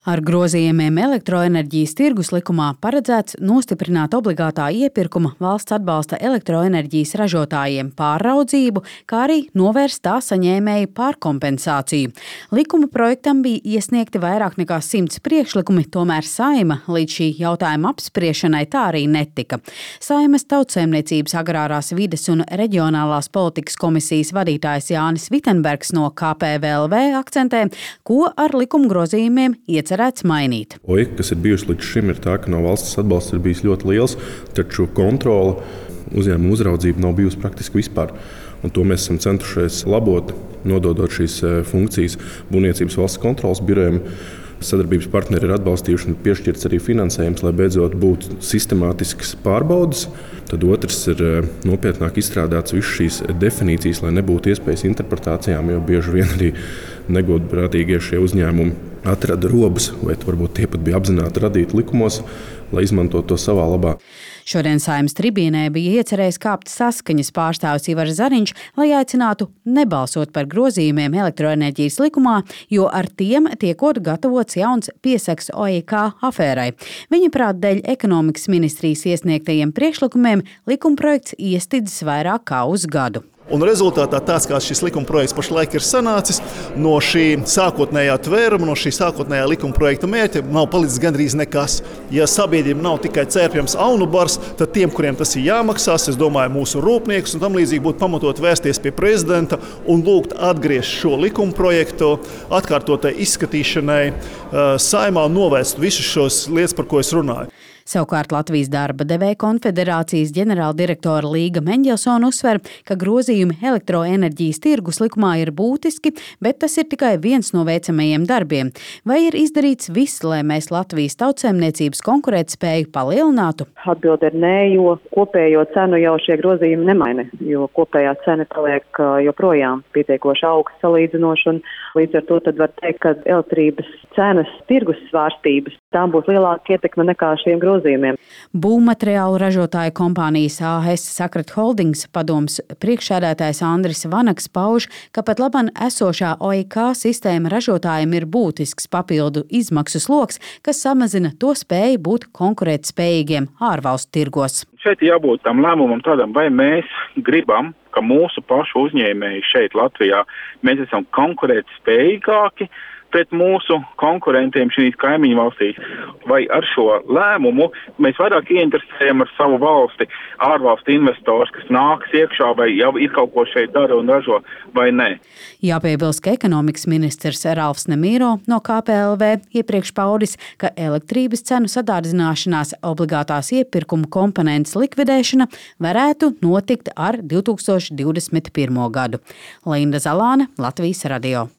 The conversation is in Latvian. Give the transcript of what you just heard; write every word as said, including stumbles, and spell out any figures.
Ar grozījumiem elektroenerģijas tirgus likumā paredzēts nostiprināt obligātā iepirkuma valsts atbalsta elektroenerģijas ražotājiem pārraudzību, kā arī novērst tā saņēmēju pārkompensāciju. Likuma projektam bija iesniegti vairāk nekā simts priekšlikumi, tomēr Saeima līdz šī jautājuma apspriešanai tā arī netika. Saeimas Tautsaimniecības agrārās vides un reģionālās politikas komisijas vadītājs Jānis Vitenbergs no K P V L V akcentē, ko ar likuma grozījumiem iecerēts mainīt. Oika, kas ir bijusi līdz šim, ir tā, ka no valsts atbalsts ir bijis ļoti liels, taču kontrole, uzņēmuma uzraudzība nav bijusi praktiski vispār. Un to mēs esam centušies labot, nododot šīs funkcijas būvniecības valsts kontroles birojiem. Sadarbības partneri ir atbalstījuši un piešķirts arī finansējums, lai beidzot būtu sistemātiskas pārbaudes. Tad otrs ir nopietnāk izstrādāts visas šīs definīcijas, lai nebūtu iespējas interpretācijām, jo bieži vien arī negodprātīgie šie uzņēmumi atrada robus, vai varbūt tie pat bija apzināti radīti likumos, lai izmantotu to savā labā. Šodien Saeimas tribīnē bija iecerējis kāpt Saskaņas pārstāvis Ivars Zariņš, lai aicinātu nebalsot par grozījumiem elektroenerģijas likumā, jo ar tiem tiekot gatavots jauns piesaks O I K afērai. Viņa prāt dēļ ekonomikas ministrijas iesniegtajiem priekšlikumiem likumprojekts iestidzis vairāk kā uz gadu. Un rezultātā tāds, kā šis likumprojekts pašlaik ir sanācis, no šī sākotnējā tvēruma, no šī sākotnējā likumprojekta mērķa nav palicis gandrīz nekas. Ja sabiedrība nav tikai cērpjams aunu bars, tad tiem, kuriem tas ir jāmaksās, es domāju, mūsu rūpniekus un tam līdzīgi būtu pamatot vērsties pie prezidenta un lūgt atgriezt šo likumprojektu atkārtotai izskatīšanai Saeimā un novērst visus šos lietas, par ko es runāju. Savukārt Latvijas darba devēja konfederācijas ģenerāldirektora Līga Meņģelsone uzsver, ka grozījumi elektroenerģijas tirgus likumā ir būtiski, bet tas ir tikai viens no veicamajiem darbiem. Vai ir izdarīts viss, lai mēs Latvijas tautsaimniecības konkurētspēju palielinātu? Atbilde ir nē, jo kopējo cenu jau šie grozījumi nemaina, jo kopējā cena paliek joprojām pietiekoši augsts salīdzinoši, un līdz ar to tad var teikt, ka elektrības cenas tirgus svārstības tām būs lielāka ietekme nekā šiem grozījumiem. Būvmateriālu ražotāju kompānijas A S Sakrat Holdings padomes priekšsēdētājs Andris Vanaks pauž, ka pat labam esošā O I K sistēma ražotājiem ir būtisks papildu izmaksu sloks, kas samazina to spēju būt konkurētspējīgiem ārvalstu tirgos. Šeit jābūt tam lēmumam tādam, vai mēs gribam, ka mūsu pašu uzņēmēji šeit Latvijā mēs esam konkurētspējīgāki pret mūsu konkurentiem šīs kaimiņu valstīs, vai ar šo lēmumu mēs vairāk ieinteresējam ar savu valsti, ārvalstu investors, kas nāks iekšā, vai jau ir kaut ko šeit dara un ražo, vai nē. Jāpiebilst, ka ekonomikas ministrs Ralfs Nemīro no K P L V iepriekš paudis, ka elektrības cenu sadārdzināšanās obligātās iepirkuma komponentes likvidēšana varētu notikt ar divtūkstoš divdesmit pirmo gadu. Linda Zalāne, Latvijas radio.